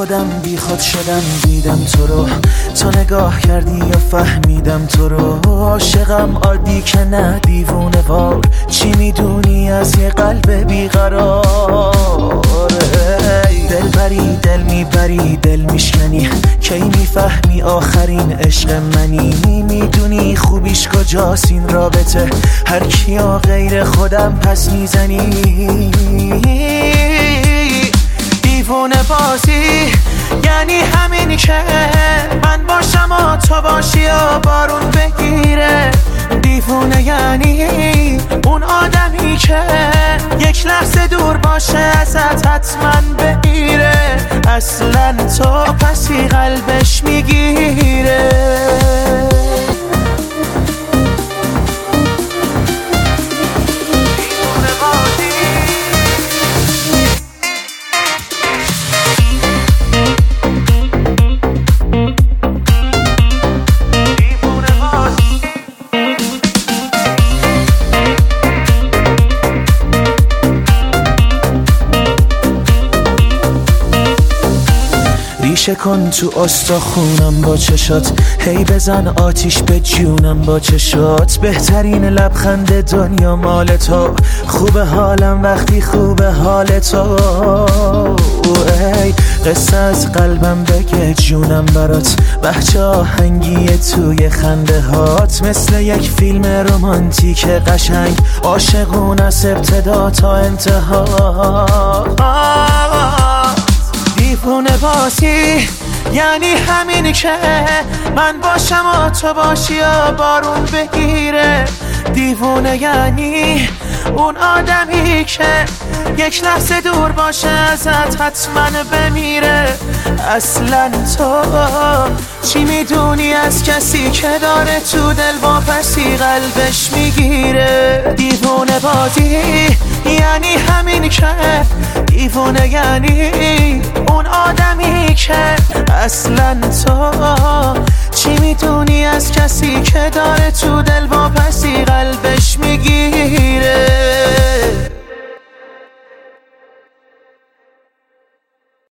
خودم بی خود شدم دیدم تو رو، تو نگاه کردی و فهمیدم تو رو. عاشقم عادی که نه دیوونه وار، چی میدونی از یه قلب بیقرار؟ دل بری دل میبری دل میشکنی، کی میفهمی آخرین عشق منی؟ میدونی خوبیش کجاست این رابطه، هر کیا غیر خودم پس میزنی. دیوونه بازی یعنی همین که من باشم و تو باشی و بارون بگیره. دیوونه یعنی اون آدمی که یک لحظه دور باشه ازت حتما بمیره. اصلا تو پسی قلبش میگیره. ریشه کن تو استخونم با چشات، هی بزن آتیش به جونم با چشات. بهترین لبخند دنیا مال تو، خوب حالم وقتی خوب حال تو. ای قصه از قلبم بگه جونم برات، بچه آهنگی توی خنده هات. مثل یک فیلم رمانتیک قشنگ، عاشقون از ابتدا تا انتها. دیوونه بازی یعنی همینی که من باشم و تو باشی و بارون بگیره. دیوونه یعنی اون آدمی که یک لحظه دور باشه ازت حتما بمیره. اصلا تو چی میدونی از کسی که داره تو دل واپسی قلبش میگیره؟ دیوونه بازی یعنی همین که، دیوونه یعنی اون آدمی که اصلا تو چی میدونی از کسی که داره تو دل واپسی قلبش میگیره.